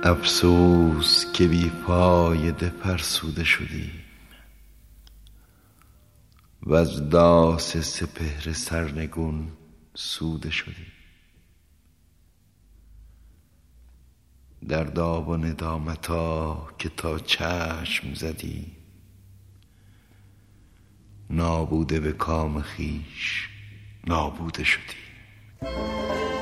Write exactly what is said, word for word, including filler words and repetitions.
افسوس که بی فایده فرسوده شدیم وز داس سپهر سرنگون سوده شدیم. دردا و ندامتا که تا چشم زدیم نابوده به کام خویش نابوده شدیم.